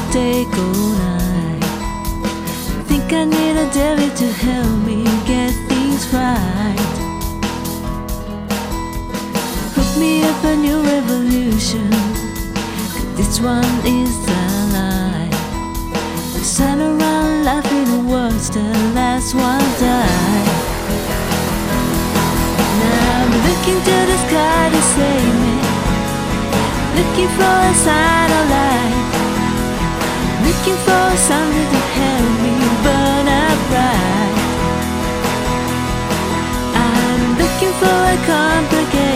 take all night. Think I need a devil to help me get things right. Hook me up a new revolution, 'cause this one is the lie. We stand around laughing at words, the last one died. Now I'm looking to the sky to save me, looking for a sign of light, looking for something to help me burn up bright. I'm looking for a complicated